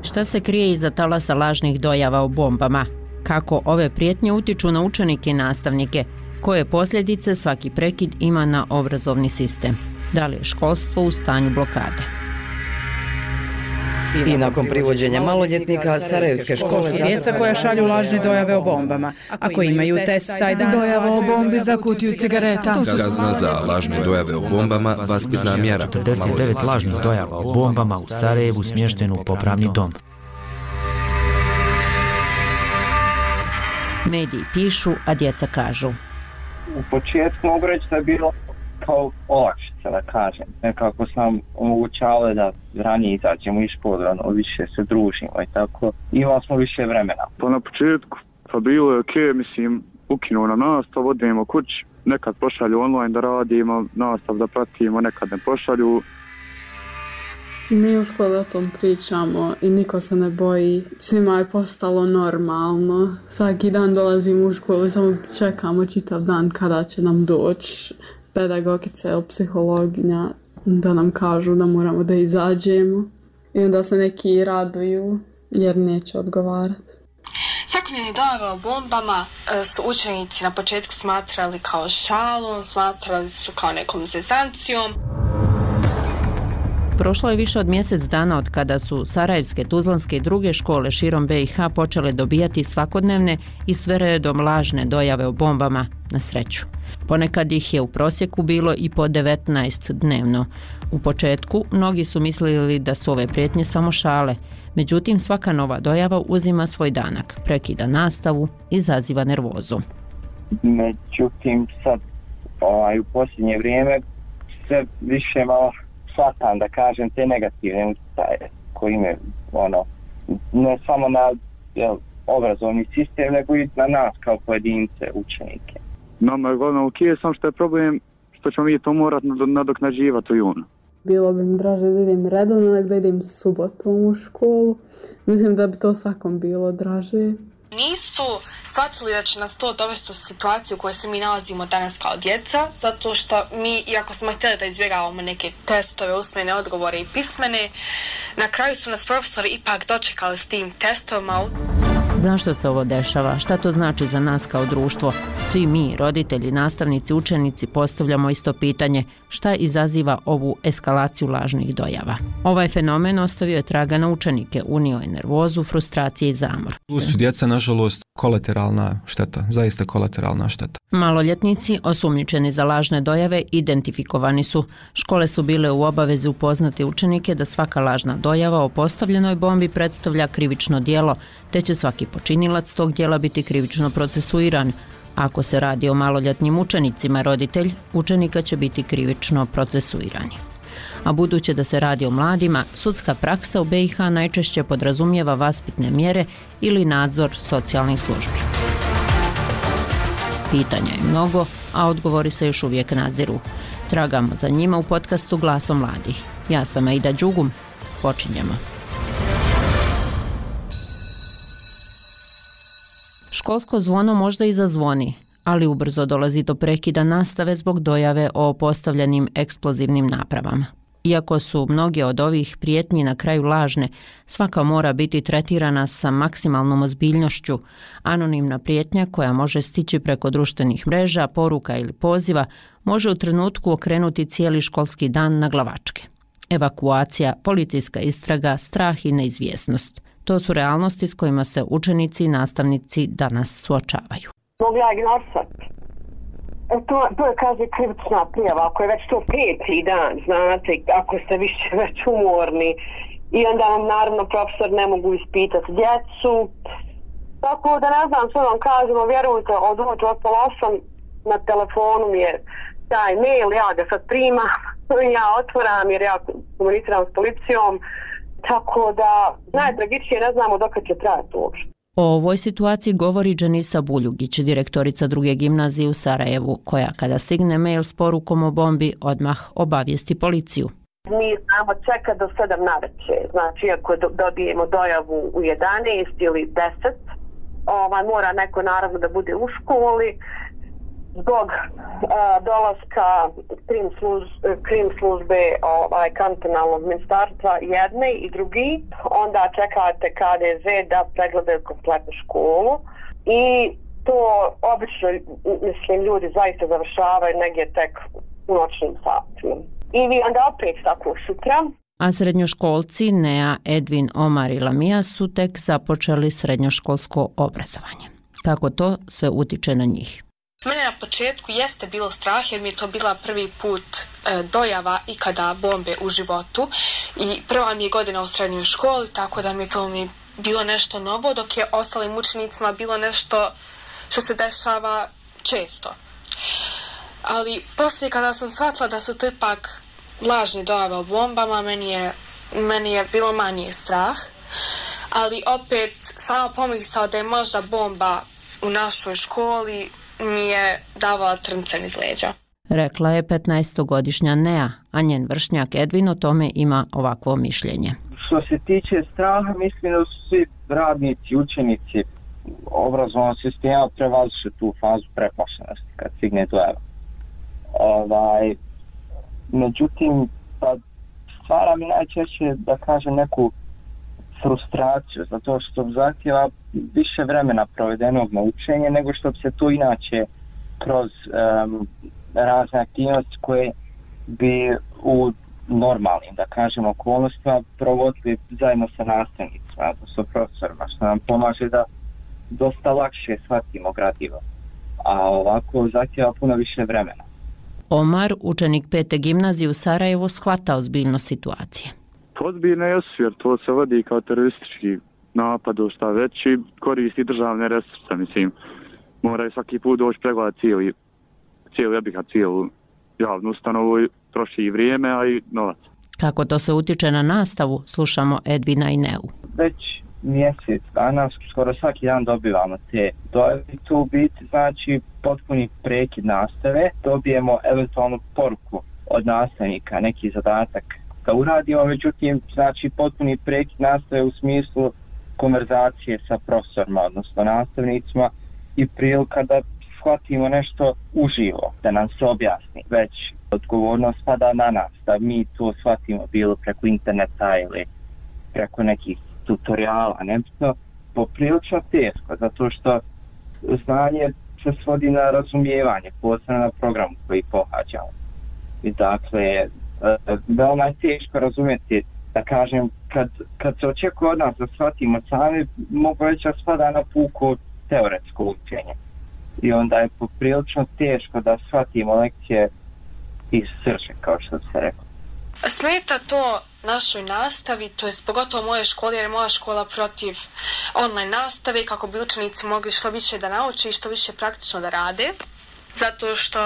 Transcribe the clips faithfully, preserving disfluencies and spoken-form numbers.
Šta se krije iza talasa lažnih dojava o bombama? Kako ove prijetnje utiču na učenike i nastavnike? Koje posljedice svaki prekid ima na obrazovni sistem? Da li je školstvo u stanju blokade? I nakon privođenja maloljetnika Sarajevske škole su djeca koja šalju lažne dojave o bombama. Ako imaju test taj dan, dojava o bombi za kutiju cigareta. Kazna za lažne dojave o bombama, vaspitna mjera. četrdeset devet lažnih dojava o bombama u Sarajevu smješteno u popravni dom. Mediji pišu, a djeca kažu. U početku mogu reći da je bilo kao olakšica, da kažem. Nekako sam omogućavao da ranije izađemo iz škole, ono, više se družimo i tako. Imali smo više vremena. Pa na početku, pa bilo je ok, mislim, ukinuo na nastav, odemo kući, nekad pošalju online da radimo, nastav da pratimo, nekad ne pošalju. Mi u školi o tom pričamo i niko se ne boji. Svima je postalo normalno. Svaki dan dolazimo u školu i samo čekamo čitav dan kada će nam doći pedagogica ili psihologinja da nam kažu da moramo da izađemo. I onda se neki raduju jer neće odgovarati. Svakodnevne dojave o bombama su učenici na početku smatrali kao šalom, smatrali su kao nekom zezancijom. Prošlo je više od mjesec dana od kada su sarajevske, tuzlanske i druge škole širom B i H počele dobijati svakodnevne i sve redom lažne dojave o bombama, na sreću. Ponekad ih je u prosjeku bilo i po devetnaest dnevno. U početku mnogi su mislili da su ove prijetnje samo šale, međutim svaka nova dojava uzima svoj danak, prekida nastavu, izaziva nervozu. Međutim sad ovaj, u posljednje vrijeme sve više malo shvatam, da kažem, te negativne utjecaje koji imaju, ono, ne samo na jel, obrazovni sistem, nego i na nas kao pojedince, učenike. Nama je glavno ok, sam što je problem što ćemo mi to morati nadoknađivati u junu. Bilo bi mi draže da idem redovno, nego da idem subotom u školu. Mislim da bi to svakom bilo draže. Nisu shvatili da će nas to dovesti u situaciju u kojoj se mi nalazimo danas kao djeca, zato što mi, iako smo htjeli da izbjegavamo neke testove, usmene odgovore i pismene, na kraju su nas profesori ipak dočekali s tim testovima. Zašto se ovo dešava? Šta to znači za nas kao društvo? Svi mi, roditelji, nastavnici, učenici, postavljamo isto pitanje: šta izaziva ovu eskalaciju lažnih dojava? Ovaj fenomen ostavio je traga na učenike, unio je nervozu, frustracije i zamor. Tu su djeca, nažalost, kolateralna šteta, zaista kolateralna šteta. Maloljetnici, osumnjičeni za lažne dojave, identifikovani su. Škole su bile u obavezi upoznati učenike da svaka lažna dojava o postavljenoj bombi predstavlja krivično djelo, te će svaki počinilac tog djela biti krivično procesuiran. Ako se radi o maloljetnim učenicima, roditelj učenika će biti krivično procesuirani. A budući da se radi o mladima, sudska praksa u B i H najčešće podrazumijeva vaspitne mjere ili nadzor socijalnih službi. Pitanja je mnogo, a odgovori se još uvijek nadziru. Tragamo za njima u podcastu Glasom mladih. Ja sam Aida Đugum. Počinjemo. Školsko zvono možda i zazvoni, ali ubrzo dolazi do prekida nastave zbog dojave o postavljenim eksplozivnim napravama. Iako su mnoge od ovih prijetnji na kraju lažne, svaka mora biti tretirana sa maksimalnom ozbiljnošću. Anonimna prijetnja koja može stići preko društvenih mreža, poruka ili poziva može u trenutku okrenuti cijeli školski dan na glavačke. Evakuacija, policijska istraga, strah i neizvjesnost. To su realnosti s kojima se učenici i nastavnici danas suočavaju. Mogu ja ignorisati. To, to je, kaže, krivična prijava, ako je već to peti dan, znate, ako ste više već umorni. I onda vam, naravno, profesor ne mogu ispitati djecu. Tako da ne znam što vam kažemo, vjerujte, od ujutro od pola osam na telefonu mi je taj mail, ja ga sad primam, ja otvoram jer ja komuniciram s policijom. Tako da najtragičnije ne znamo dok će trajati uopšte. O ovoj situaciji govori Dženisa Buljugić, direktorica druge gimnazije u Sarajevu, koja kada stigne mail s porukom o bombi odmah obavijesti policiju. Mi znamo čeka do sedam navečer, znači ako dobijemo dojavu u jedanaest ili deset, ovaj, mora neko naravno da bude u školi zbog uh, dolaska krim, služ, krim službe ovaj, kantonalnog ministarstva jedne i drugi, onda čekate K D Z da pregledaju kompletnu školu i to obično, mislim, ljudi zaista završavaju negdje tek u noćnim satima. I vi onda opet tako sutra. A srednjoškolci Nea, Edvin, Omar i Lamija su tek započeli srednjoškolsko obrazovanje. Kako to sve utiče na njih? Mene na početku jeste bilo strah jer mi je to bila prvi put e, dojava ikada bombe u životu i prva mi je godina u srednjoj školi, tako da mi je to mi bilo nešto novo, dok je ostalim učenicima bilo nešto što se dešava često. Ali poslije kada sam shvatila da su to ipak lažne dojave o bombama, meni je, meni je bilo manje strah, ali opet sama pomisao da je možda bomba u našoj školi mi je davala trnce niz leđa. Rekla je petnaestogodišnja Nea, a njen vršnjak Edvin o tome ima ovakvo mišljenje. Što se tiče straha, mislim da su svi radnici, učenici obrazovnog sistema prevaziše tu fazu preplašenosti kad stigne dojava. Ovaj, međutim, pa stvara mi najčešće, da kažem, neku frustraciju, zato što zahtjeva više vremena provedenog na učenje nego što bi se to inače kroz um, razne aktivnosti koje bi u normalnim, da kažem, okolnostima provodili zajedno sa nastavnicima, sa profesorima, što nam pomaže da dosta lakše shvatimo gradivo. A ovako zahtjeva puno više vremena. Omar, učenik pete gimnazije u Sarajevu, shvata ozbiljnost situacije. Ozbiljno je jer to se vodi kao teroristički napad, šta već i koristi državne resurse, mislim. Moraju svaki put doći pregledati cijeli, cijeli jebiha, cijelu javnu ustanovu, troši i vrijeme, a i novac. Kako to se utiče na nastavu, slušamo Edvina i Neu. Već mjesec dana, skoro svaki dan dobivamo te dojave. To u biti znači potpuni prekid nastave. Dobijemo eventualnu poruku od nastavnika, neki zadatak da uradimo, međutim, znači potpuni prekid nastave u smislu konverzacije sa profesorima, odnosno nastavnicima i prilika da shvatimo nešto uživo, da nam se objasni. Već odgovornost pada na nas, da mi to shvatimo bilo preko interneta ili preko nekih tutoriala, nebitno, poprilično teško, zato što znanje se svodi na razumijevanje, posebno na programu koji pohađamo. I dakle, veoma je teško razumjeti, da kažem, kad, kad se očekuje od nas da shvatimo sami, mogu reći da spada na puko teoretsko učenje. I onda je poprilično teško da shvatimo lekcije iz srže, kao što se rekao. Smeta to našoj nastavi, to je pogotovo moje škole, jer je moja škola protiv online nastave, kako bi učenici mogli što više da nauče i što više praktično da rade. Zato što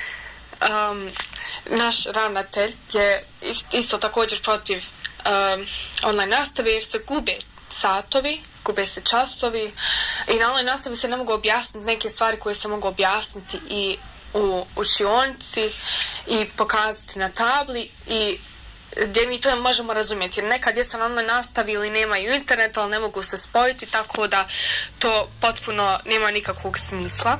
um, naš ravnatelj je isto također protiv um, online nastave, jer se gube satovi, gube se časovi i na online nastavi se ne mogu objasniti neke stvari koje se mogu objasniti i u učionici i pokazati na tabli i gdje mi to možemo razumjeti. Jer nekad djeca na online nastavi ili nemaju internet, ali ne mogu se spojiti, tako da to potpuno nema nikakvog smisla.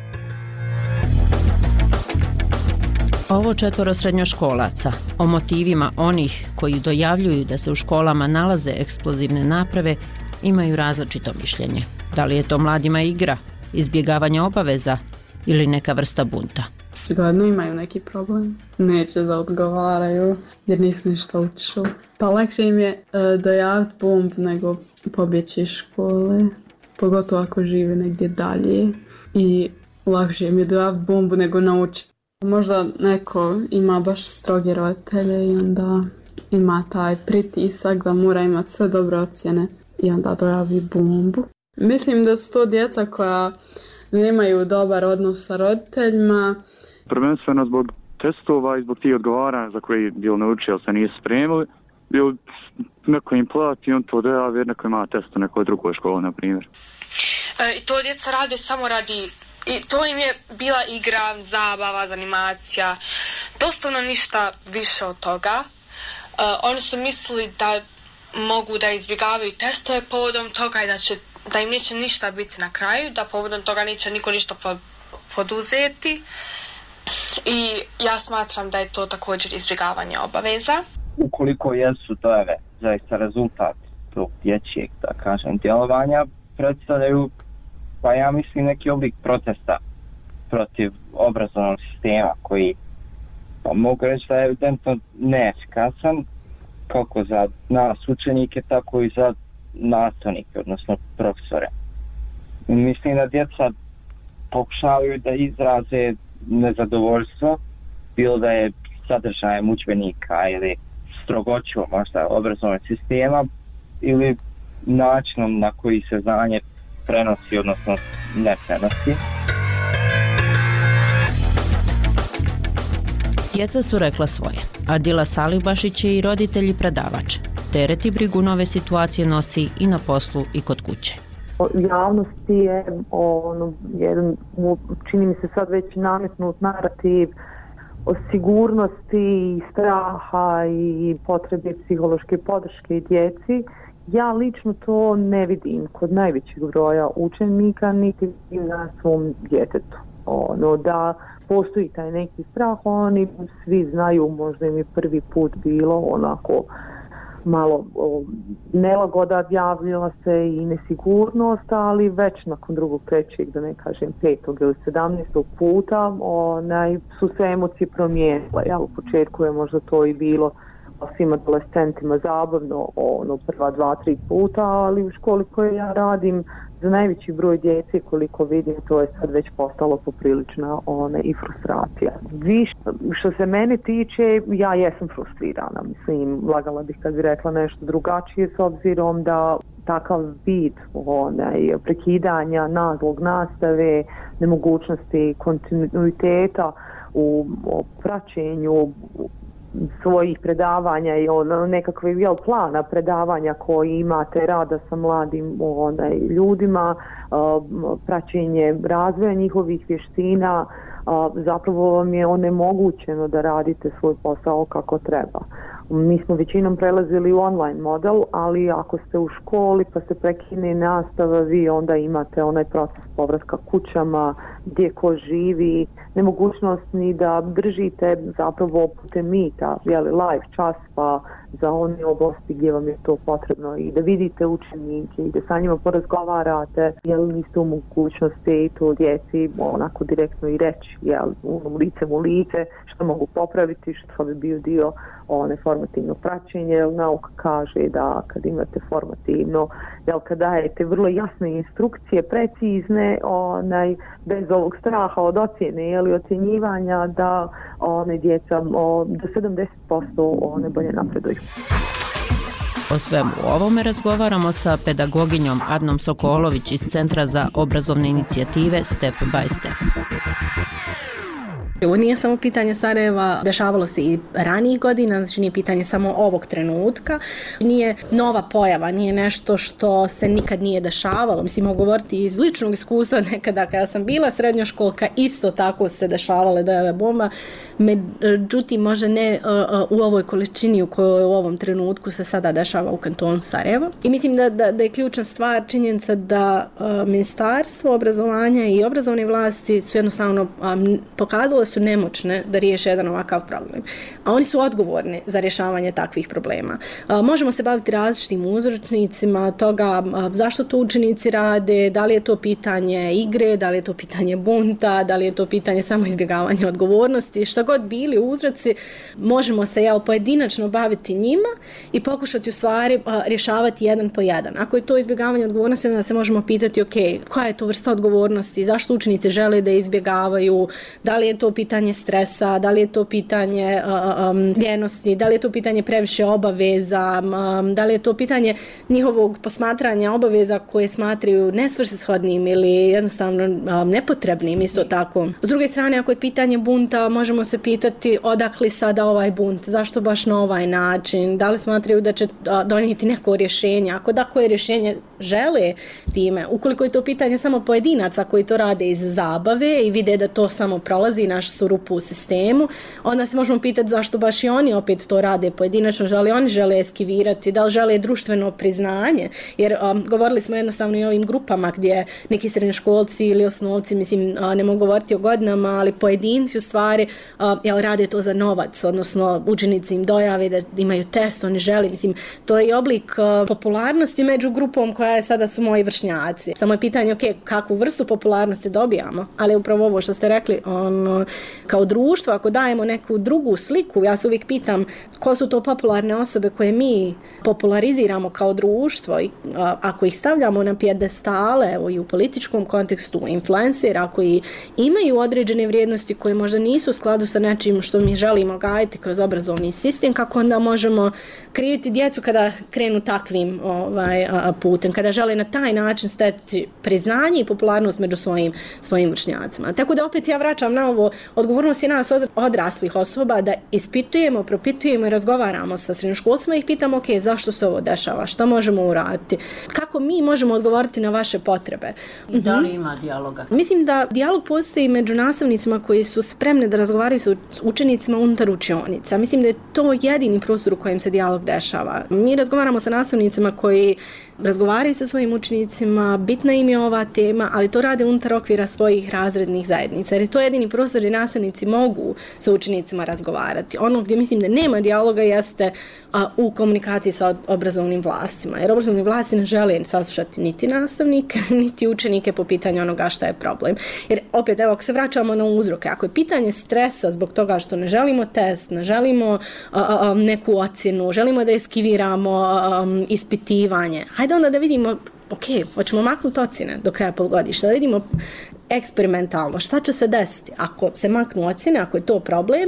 Ovo četvoro srednjoškolaca o motivima onih koji dojavljuju da se u školama nalaze eksplozivne naprave imaju različito mišljenje. Da li je to mladima igra, izbjegavanje obaveza ili neka vrsta bunta? Očigledno imaju neki problem. Neće da odgovaraju jer nisu ništa učili. Pa lakše im je e, dojaviti bomb nego pobjeći iz škole. Pogotovo ako žive negdje dalje. I lakše im je dojaviti bombu nego naučiti. Možda neko ima baš stroge roditelje i onda ima taj pritisak da mora imati sve dobre ocjene i onda dojavi bombu. Mislim da su to djeca koja nemaju dobar odnos sa roditeljima. Prvenstveno zbog testova i zbog tih odgovaranja za koji bil naučio se nisu spremili. Bil neko im plati, on to dojavi jer neko ima test u nekoj drugoj školi, na primjer. E, I to djeca rade samo radi, i to im je bila igra, zabava, zanimacija, doslovno ništa više od toga. E, oni su mislili da mogu da izbjegavaju testove povodom toga i da, će, da im neće ništa biti na kraju, da povodom toga neće niko ništa poduzeti i ja smatram da je to također izbjegavanje obaveza. Ukoliko jesu dojave zaista rezultat tog dječjeg, da kažem, djelovanja, predstavljaju, pa ja mislim, neki oblik protesta protiv obrazovnog sistema koji, pa mogu reći da je evidentno neefikasan kako za nas učenike, tako i za nastavnike, odnosno profesore. Mislim da djeca pokušavaju da izraze nezadovoljstvo, bilo da je sadržajem udžbenika ili strogoćom možda obrazovnog sistema ili načinom na koji se znanje prenosi, odnosno ne prenosi. Djeca su rekla svoje. Adila Salibašić je i roditelj i predavač. Teret i brigu nove situacije nosi i na poslu i kod kuće. Javnosti je ono, jedan, čini mi se sad već nametnut narativ o sigurnosti i straha i potrebe psihološke podrške djeci. Ja lično to ne vidim kod najvećeg broja učenika, niti vidim na svom djetetu. Ono, da postoji taj neki strah, oni svi znaju, možda im je prvi put bilo onako malo o, nelagoda, javljala se i nesigurnost, ali već nakon drugog, trećeg, da ne kažem petog ili sedamnaestog puta onaj, su se emocije promijenile. Ja, u početku je možda to i bilo svim adolescentima zabavno, ono, prva dva, tri puta, ali u školi koje ja radim, za najveći broj djece, koliko vidim, to je sad već postalo poprilična one, i frustracija. Više, što se mene tiče, ja jesam frustrirana. Mislim, lagala bih kad bi rekla nešto drugačije, s obzirom da takav vid onaj, prekidanja naglog nastave, nemogućnosti kontinuiteta u praćenju svojih predavanja i ono, nekakve jel, plana predavanja koji imate, rada sa mladim onaj, ljudima, uh, praćenje razvoja njihovih vještina, uh, zapravo vam je onemogućeno da radite svoj posao kako treba. Mi smo većinom prelazili u online model, ali ako ste u školi pa se prekine nastava, vi onda imate onaj proces povratka kućama, gdje ko živi, nemogućnost ni da držite zapravo putem Meeta, jeli, live čas pa za one oblasti gdje vam je to potrebno i da vidite učenike i da sa njima porazgovarate, jel niste u mogućnosti to djeci onako direktno i reći, jel, u lice u lice, što mogu popraviti, što bi bio dio one formativno praćenje, jer nauka kaže da kad imate formativno, jel, kad dajete vrlo jasne instrukcije, precizne, onaj, bez ovog straha od ocjene ili ocjenjivanja, da one djeca o, do sedamdeset posto one bolje napreduju. O svemu ovome razgovaramo sa pedagoginjom Adnom Sokolović iz Centra za obrazovne inicijative Step by Step. Ovo nije samo pitanje Sarajeva, dešavalo se i ranijih godina, znači nije pitanje samo ovog trenutka, nije nova pojava, nije nešto što se nikad nije dešavalo. Mislim, mogu govoriti iz ličnog iskustva, nekada kada sam bila srednjoškolka, isto tako se dešavale dojave bomba, međutim možda ne uh, u ovoj količini u kojoj u ovom trenutku se sada dešava u kantonu Sarajevo. I mislim da, da, da je ključna stvar činjenica da uh, Ministarstvo obrazovanja i obrazovne vlasti su jednostavno um, pokazale su nemoćne da riješe jedan ovakav problem. A oni su odgovorni za rješavanje takvih problema. A, možemo se baviti različitim uzročnicima toga a, zašto to učenici rade, da li je to pitanje igre, da li je to pitanje bunta, da li je to pitanje samo izbjegavanja odgovornosti, šta god bili uzroci, možemo se jel, pojedinačno baviti njima i pokušati u stvari a, rješavati jedan po jedan. Ako je to izbjegavanje odgovornosti, onda se možemo pitati ok, koja je to vrsta odgovornosti, zašto učenici žele da izbjegavaju, da li je to pitanje stresa, da li je to pitanje um, ljenosti, da li je to pitanje previše obaveza, um, da li je to pitanje njihovog posmatranja obaveza koje smatraju nesvrsishodnim ili jednostavno um, nepotrebnim isto tako. S druge strane, ako je pitanje bunta, možemo se pitati odakle sada ovaj bunt, zašto baš na ovaj način, da li smatraju da će uh, donijeti neko rješenje, ako da koje rješenje žele time, ukoliko je to pitanje samo pojedinaca koji to rade iz zabave i vide da to samo prolazi naš su rupu u sistemu, onda se možemo pitati zašto baš i oni opet to rade pojedinačno, da li oni žele eskivirati, da li žele društveno priznanje, jer um, govorili smo jednostavno i o ovim grupama gdje neki srednjoškolci ili osnovci, mislim, a, ne mogu govoriti o godinama, ali pojedinci u stvari a, jel, rade to za novac, odnosno učenici im dojave da imaju test, oni žele, mislim, to je oblik a, popularnosti među grupom koja je sada su moji vršnjaci. Samo je pitanje, ok, kakvu vrstu popularnosti dobijamo, ali upravo ovo što ste rekli, ono, kao društvo, ako dajemo neku drugu sliku, ja se uvijek pitam ko su to popularne osobe koje mi populariziramo kao društvo i a, ako ih stavljamo na pijedestale, evo i u političkom kontekstu, influencera koji imaju određene vrijednosti koje možda nisu u skladu sa nečim što mi želimo gajiti kroz obrazovni sistem, kako onda možemo kriviti djecu kada krenu takvim ovaj, a, putem, kada žele na taj način steći priznanje i popularnost među svojim, svojim vršnjacima. Tako da opet ja vraćam na ovo, odgovornost je nas od, odraslih osoba da ispitujemo, propitujemo i razgovaramo sa srednjoškolcima i ih pitamo, ok, zašto se ovo dešava, što možemo uraditi, kako mi možemo odgovoriti na vaše potrebe. I da li ima dijaloga? Mislim da dijalog postoji među nastavnicima koji su spremni da razgovaraju sa učenicima unutar učionica. Mislim da je to jedini prostor u kojem se dijalog dešava. Mi razgovaramo sa nastavnicima koji razgovaraju sa svojim učenicima, bitna im je ova tema, ali to rade unutar okvira svojih razrednih zajednica. Jer je to jedini prostor gdje nastavnici mogu sa učenicima razgovarati. Ono gdje mislim da nema dijaloga jeste a, u komunikaciji sa obrazovnim vlastima. Jer obrazovni vlasti ne žele saslušati niti nastavnike, niti učenike po pitanju onoga šta je problem. Jer opet, evo, ako se vraćamo na uzroke, ako je pitanje stresa zbog toga što ne želimo test, ne želimo a, a, neku ocjenu, želimo da eskiviramo a, ispitivanje, hajde onda da vidimo, ok, hoćemo maknuti ocjene do kraja polugodišta, da vidimo eksperimentalno šta će se desiti ako se maknu ocjene, ako je to problem,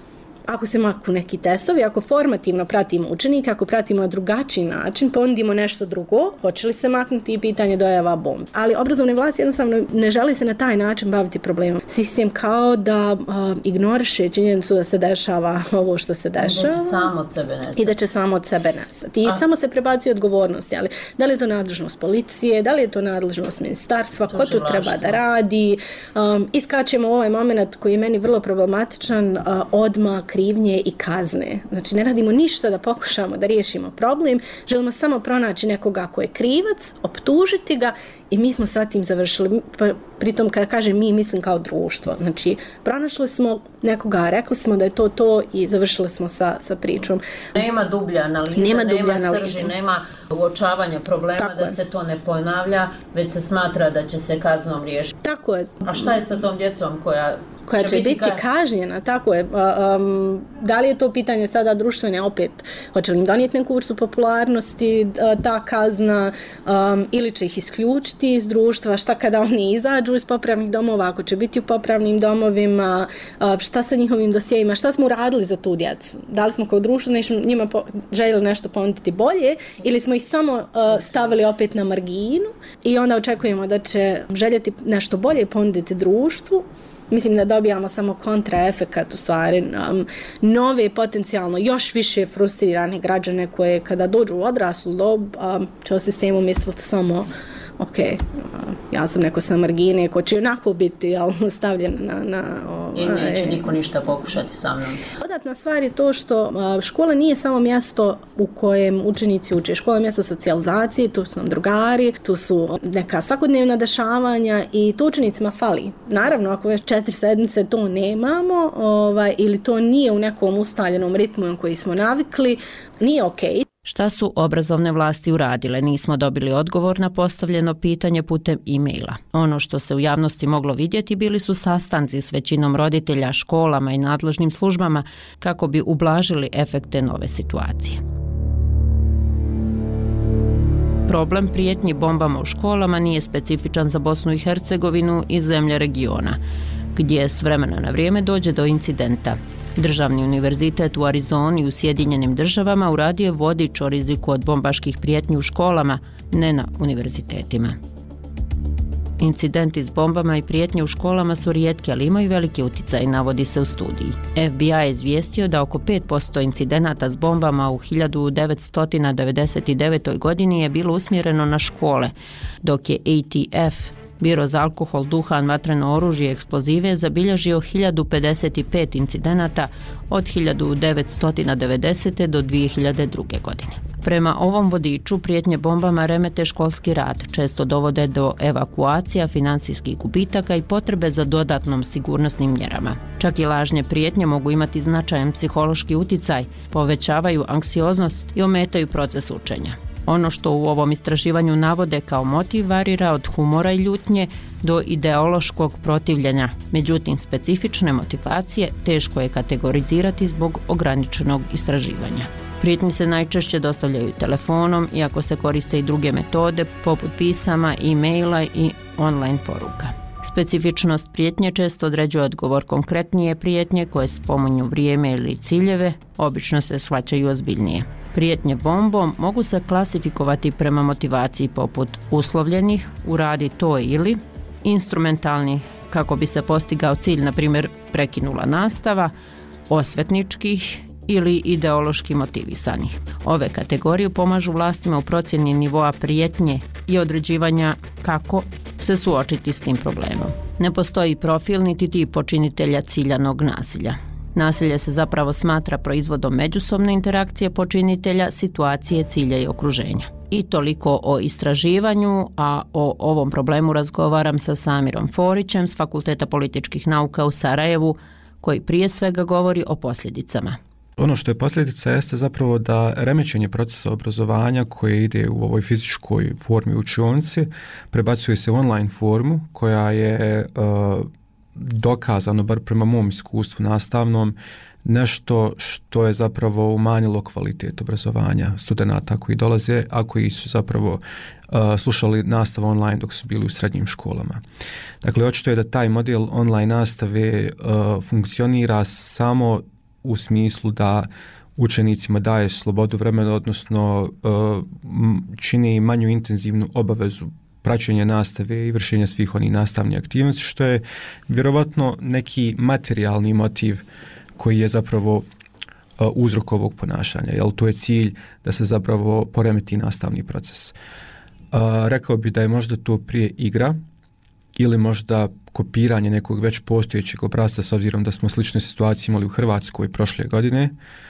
ako se maknu neki testovi, ako formativno pratimo učenike, ako pratimo na drugačiji način, ponudimo nešto drugo, hoće li se maknuti i pitanje dojava bomb. Ali obrazovne vlasti jednostavno ne želi se na taj način baviti problemom. Sistem kao da uh, ignoriše činjenicu da se dešava ovo što se dešava. Da će samo od sebe nestati. I da će samo od sebe nestati. I A. samo se prebacuje odgovornosti. Ali da li je to nadležnost policije, da li je to nadležnost ministarstva, ko tu treba da radi. Um, iskačemo ovaj moment koji je meni vrlo problematičan, uh, odmah krivnje i kazne. Znači, ne radimo ništa da pokušamo da riješimo problem, želimo samo pronaći nekoga ko je krivac, optužiti ga i mi smo sa tim završili. Pritom, kada kažem mi, mislim kao društvo. Znači, pronašli smo nekoga, rekli smo da je to to i završili smo sa, sa pričom. Nema dublje analize, nema, nema analize. Srži, nema uočavanja problema. Tako da je. Se to ne ponavlja, već se smatra da će se kaznom riješiti. Tako je. A šta je sa tom djecom koja koja će, će biti, biti kažnjena, tako je. Um, da li je to pitanje sada društvene, opet, hoće li im donijeti neku vrstu popularnosti ta kazna, um, ili će ih isključiti iz društva, šta kada oni izađu iz popravnih domova, ako će biti u popravnim domovima, uh, šta sa njihovim dosjejima, šta smo uradili za tu djecu? Da li smo kao društvo nešto, njima po, željeli nešto ponuditi bolje ili smo ih samo uh, stavili opet na marginu i onda očekujemo da će željeti nešto bolje ponuditi društvu. Mislim da dobijamo samo kontraefekat u stvari, um, nove potencijalno još više frustrirane građane koje kada dođu u odraslu dob um, će o sistemu misliti samo ok, uh, ja sam neko sa margine ko će onako biti stavljen na... na I neće niko ništa pokušati sa mnom. Dodatna stvar je to što uh, škola nije samo mjesto u kojem učenici uče. Škola je mjesto socijalizacije, tu su nam drugari, tu su neka svakodnevna dešavanja i to učenicima fali. Naravno, ako već četiri sedmice to nemamo ovaj, ili to nije u nekom ustaljenom ritmu na koji smo navikli, nije okej. Okay. Šta su obrazovne vlasti uradile? Nismo dobili odgovor na postavljeno pitanje putem e-maila. Ono što se u javnosti moglo vidjeti bili su sastanci s većinom roditelja, školama i nadležnim službama kako bi ublažili efekte nove situacije. Problem prijetnji bombama u školama nije specifičan za Bosnu i Hercegovinu i zemlje regiona, gdje s vremena na vrijeme dođe do incidenta. Državni univerzitet u Arizoni u Sjedinjenim državama uradio je vodič o riziku od bombaških prijetnji u školama, ne na univerzitetima. Incidenti s bombama i prijetnje u školama su rijetki, ali imaju veliki utjecaj, navodi se u studiji. F B I je izvijestio da oko pet posto incidenata s bombama u hiljadu devetsto devedeset devetoj. godini je bilo usmjereno na škole, dok je A T F Biro za alkohol, duhan, vatreno oružje i eksplozive zabilježio hiljadu pedeset pet incidenata od hiljadu devetsto devedesete. do dvije hiljade druge. godine. Prema ovom vodiču prijetnje bombama remete školski rad, često dovode do evakuacija, financijskih gubitaka i potrebe za dodatnom sigurnosnim mjerama. Čak i lažne prijetnje mogu imati značajan psihološki uticaj, povećavaju anksioznost i ometaju proces učenja. Ono što u ovom istraživanju navode kao motiv varira od humora i ljutnje do ideološkog protivljenja. Međutim, specifične motivacije teško je kategorizirati zbog ograničenog istraživanja. Prijetnje se najčešće dostavljaju telefonom, iako se koriste i druge metode poput pisama, e-maila i online poruka. Specifičnost prijetnje često određuje odgovor. Konkretnije prijetnje koje spominju vrijeme ili ciljeve obično se shvaćaju ozbiljnije. Prijetnje bombom mogu se klasifikovati prema motivaciji poput uslovljenih, uradi to ili, instrumentalnih kako bi se postigao cilj, na primjer prekinula nastava, osvetničkih ili ideološki motivisanih. Ove kategorije pomažu vlastima u procjeni nivoa prijetnje i određivanja kako se suočiti s tim problemom. Ne postoji profil niti tip počinitelja ciljanog nasilja. Nasilje se zapravo smatra proizvodom međusobne interakcije počinitelja, situacije, cilja i okruženja. I toliko o istraživanju, a o ovom problemu razgovaram sa Samirom Forićem s Fakulteta političkih nauka u Sarajevu, koji prije svega govori o posljedicama. Ono što je posljedica jeste zapravo da remećenje procesa obrazovanja koje ide u ovoj fizičkoj formi učionici prebacuje se u online formu koja je uh, dokazano, bar prema mom iskustvu nastavnom, nešto što je zapravo umanjilo kvalitet obrazovanja studenata koji dolaze, a koji su zapravo uh, slušali nastavu online dok su bili u srednjim školama. Dakle, očito je da taj model online nastave uh, funkcionira samo u smislu da učenicima daje slobodu vremena, odnosno uh, čini manju intenzivnu obavezu praćenja nastave i vršenja svih onih nastavnih aktivnosti, što je vjerovatno neki materijalni motiv koji je zapravo uh, uzrok ovog ponašanja, jer to je cilj da se zapravo poremeti nastavni proces. Uh, rekao bi da je možda to prije igra ili možda kopiranje nekog već postojećeg obrasca, s obzirom da smo slične situacije imali u Hrvatskoj prošle godine.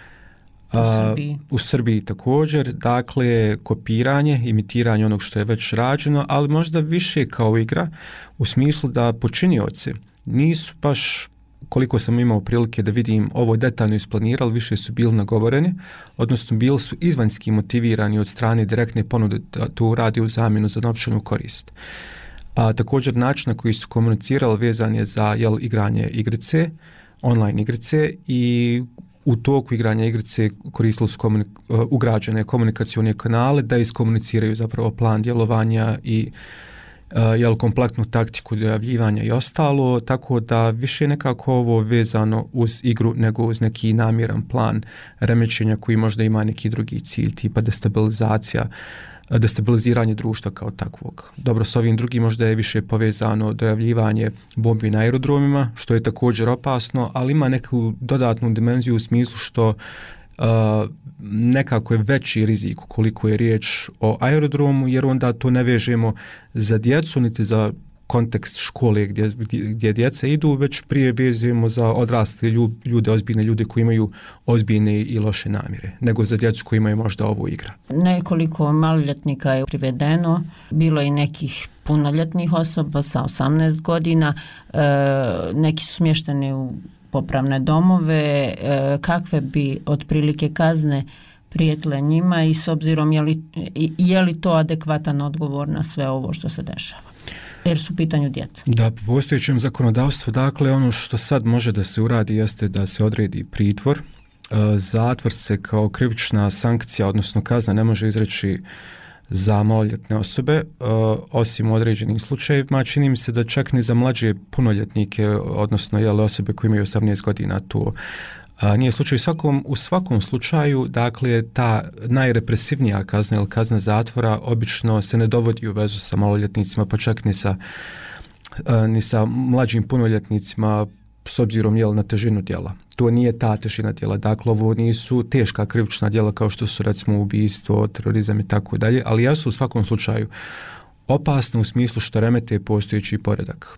U Srbiji. U Srbiji također, dakle kopiranje, imitiranje onog što je već rađeno, ali možda više kao igra u smislu da počinioci nisu baš, koliko sam imao prilike da vidim, ovo detaljno isplanirali, više su bili nagovoreni, odnosno bili su izvanjski motivirani od strane direktne ponude da to uradi u zamjenu za novčanu korist. A također način na koji su komunicirali vezan je za jel, igranje igrice, online igrice, i u toku igranja igrice koristili su komunik, uh, ugrađene komunikacione kanale da iskomuniciraju zapravo plan djelovanja i uh, jel, kompletnu taktiku dojavljivanja i ostalo, tako da više nekako ovo vezano uz igru nego uz neki namjeran plan remećenja koji možda ima neki drugi cilj, tipa destabilizacija, destabiliziranje društva kao takvog. Dobro, s ovim drugim možda je više povezano dojavljivanje bombi na aerodromima, što je također opasno, ali ima neku dodatnu dimenziju u smislu što uh, nekako je veći rizik koliko je riječ o aerodromu, jer onda to ne vežemo za djecu niti za kontekst škole gdje, gdje djeca idu, već prije vezujemo za odrasle ljude, ozbiljne ljude koji imaju ozbiljne i loše namjere, nego za djecu koji imaju možda ovo igra. Nekoliko maloljetnika je privedeno, bilo i nekih punoljetnih osoba sa osamnaest godina, e, neki su smješteni u popravne domove, e, kakve bi otprilike kazne prijetile njima i s obzirom je li, je li to adekvatan odgovor na sve ovo što se dešava? Jer su u pitanju djeca. Da, po postojećem zakonodavstvu, dakle, ono što sad može da se uradi jeste da se odredi pritvor. Zatvor se kao krivična sankcija, odnosno kazna, ne može izreći za maloljetne osobe, osim u određenim slučajevima. Čini mi se da čak ni za mlađe punoljetnike, odnosno jele, osobe koje imaju osamnaest godina, to A, nije slučaj. U svakom, u svakom slučaju, dakle, ta najrepresivnija kazna ili kazna zatvora obično se ne dovodi u vezu sa maloljetnicima, pa čak ni sa, a, ni sa mlađim punoljetnicima, s obzirom jel, na težinu djela. To nije ta težina djela. Dakle, ovo nisu teška krivična djela kao što su recimo ubijstvo, terorizam i tako dalje, ali jesu u svakom slučaju opasne u smislu što remete postojeći poredak.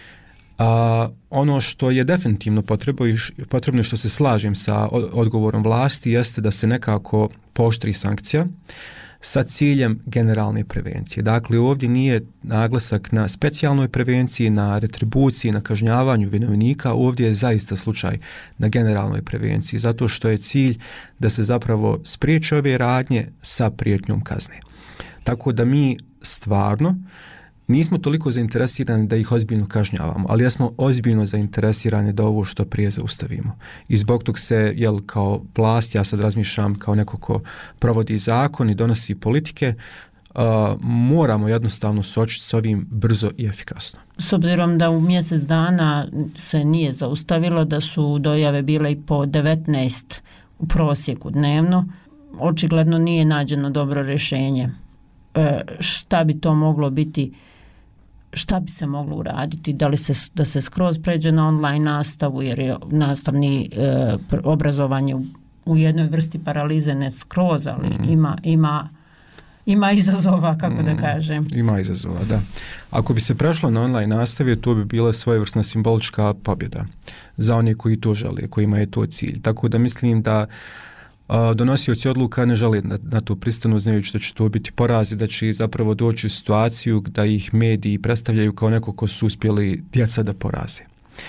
A, ono što je definitivno potrebno i što se slažem sa odgovorom vlasti jeste da se nekako pooštri sankcija sa ciljem generalne prevencije. Dakle, ovdje nije naglasak na specijalnoj prevenciji, na retribuciji, na kažnjavanju vinovnika, ovdje je zaista slučaj na generalnoj prevenciji, zato što je cilj da se zapravo spriječe ove radnje sa prijetnjom kazne. Tako da mi stvarno nismo toliko zainteresirani da ih ozbiljno kažnjavamo, ali ja smo ozbiljno zainteresirani da ovo što prije zaustavimo. I zbog tog se, jel, kao vlast, ja sad razmišljam kao neko ko provodi zakon i donosi politike, uh, moramo jednostavno suočiti s ovim brzo i efikasno. S obzirom da u mjesec dana se nije zaustavilo, da su dojave bile i po devetnaest u prosjeku dnevno, očigledno nije nađeno dobro rješenje. E, šta bi to moglo biti? Šta bi se moglo uraditi, da li se, da se skroz pređe na online nastavu, jer je nastavni e, obrazovanje u, u jednoj vrsti paralize, ne skroz, ali mm. ima, ima, ima izazova, kako mm. da kažem. Ima izazova, da. Ako bi se prešlo na online nastavu, to bi bila svojevrsna simbolička pobjeda za one koji to žele, kojima je to cilj. Tako da mislim da donosioci odluka ne žele na, na to pristanu, znajući da će to biti porazi, da će zapravo doći u situaciju da ih mediji predstavljaju kao neko ko su uspjeli djeca da poraze.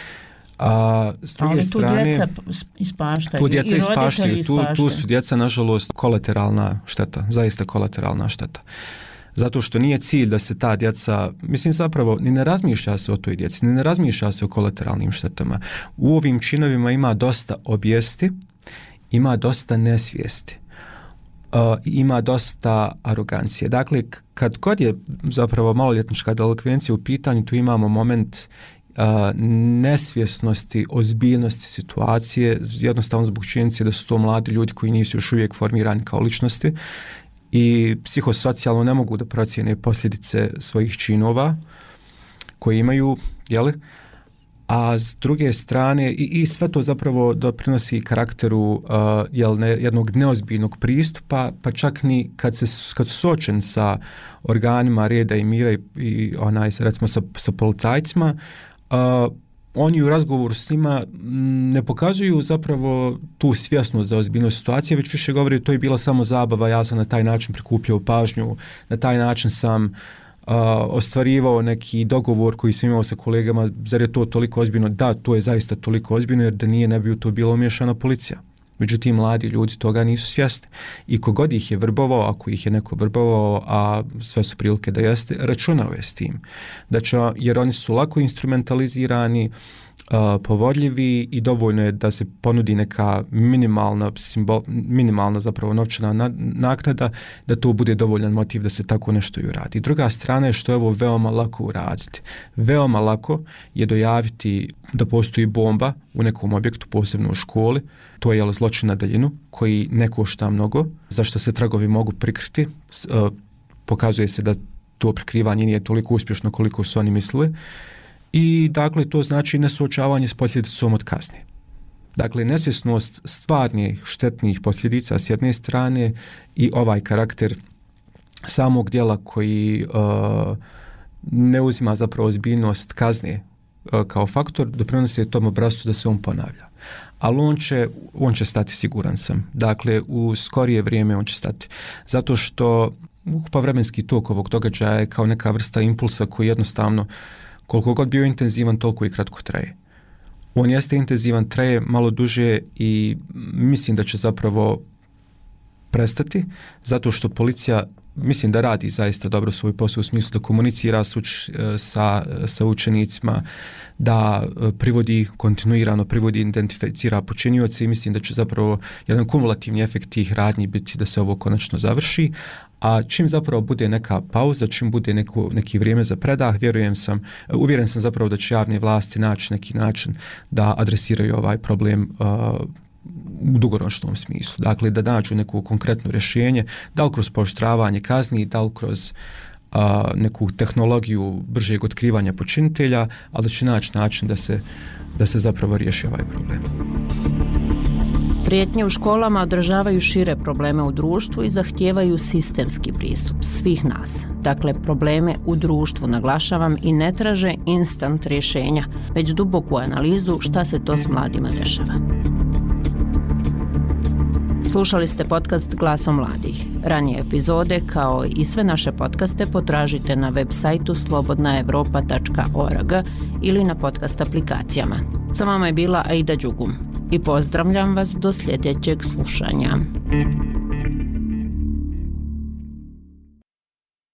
A s druge ali strane, tu djeca ispaštaju, tu djeca i ispaštaju, tu, tu su ispaštaju. djeca nažalost kolateralna šteta, zaista kolateralna šteta. Zato što nije cilj da se ta djeca, mislim zapravo, ni ne razmišlja se o toj djeci, ni ne razmišlja se o kolateralnim štetama. U ovim činovima ima dosta obijesti, ima dosta nesvijesti, uh, ima dosta arogancije. Dakle, kad god je zapravo maloljetnička delikvencija u pitanju, tu imamo moment uh, nesvjesnosti, ozbiljnosti situacije, jednostavno zbog činjenice da su to mladi ljudi koji nisu još uvijek formirani kao ličnosti i psihosocijalno ne mogu da procijene posljedice svojih činova koje imaju, jeli? A s druge strane i, i sve to zapravo doprinosi karakteru uh, jel, ne, jednog neozbiljnog pristupa, pa čak ni kad, se, kad su suočeni sa organima reda i mira i, i onaj, recimo sa, sa policajcima, uh, oni u razgovoru s njima ne pokazuju zapravo tu svjesnost za ozbiljnost situacije, već više govori to je bila samo zabava, ja sam na taj način prikupljao pažnju, na taj način sam Uh, ostvarivao neki dogovor koji sam imao sa kolegama, zar je to toliko ozbiljno? Da, to je zaista toliko ozbiljno, jer da nije, ne bi u to bila umiješana policija. Međutim, mladi ljudi toga nisu svjesni. I kogod ih je vrbovao, ako ih je neko vrbovao, a sve su prilike da jeste, računao je s tim. Da će, jer oni su lako instrumentalizirani, Uh, povodljivi i dovoljno je da se ponudi neka minimalna, simbol, minimalna zapravo novčana na, naknada, da to bude dovoljan motiv da se tako nešto i uradi. Druga strana je što je ovo veoma lako uraditi. Veoma lako je dojaviti da postoji bomba u nekom objektu, posebno u školi, to je zločin na daljinu koji ne košta mnogo, zašto se tragovi mogu prikriti. Uh, pokazuje se da to prikrivanje nije toliko uspješno koliko su oni mislili. I dakle to znači nesuočavanje s posljedicom od kazne. Dakle nesvjesnost stvarnih štetnih posljedica s jedne strane i ovaj karakter samog djela koji uh, ne uzima zapravo ozbiljnost kazne uh, kao faktor, doprinosi tom obrascu da se on ponavlja. Ali on će, on će stati, siguran sam. Dakle u skorije vrijeme on će stati. Zato što ukupan vremenski tok ovog događaja je kao neka vrsta impulsa koji jednostavno koliko god bio intenzivan, toliko i kratko traje. On jeste intenzivan, traje malo duže i mislim da će zapravo prestati, zato što policija, mislim da radi zaista dobro svoj posao u smislu da komunicira s uč, sa, sa učenicima, da privodi kontinuirano, privodi, identificira počinioce i mislim da će zapravo jedan kumulativni efekt tih radnji biti da se ovo konačno završi. A čim zapravo bude neka pauza, čim bude neko, neki vrijeme za predah, vjerujem sam, uvjeren sam zapravo da će javne vlasti naći neki način da adresiraju ovaj problem uh, u dugoročnom smislu. Dakle, da nađu neko konkretno rješenje, da li kroz pooštravanje kazni, da li kroz uh, neku tehnologiju bržeg otkrivanja počinitelja, ali da će naći način da se, da se zapravo riješi ovaj problem. Prijetnje u školama odražavaju šire probleme u društvu i zahtijevaju sistemski pristup svih nas. Dakle, probleme u društvu naglašavam i ne traže instant rješenja, već duboku analizu šta se to s mladima dešava. Slušali ste podcast Glasom mladih. Ranije epizode, kao i sve naše podcaste, potražite na web sajtu slobodna europa tačka org ili na podcast aplikacijama. Sa vama je bila Aida Đugum i pozdravljam vas do sljedećeg slušanja.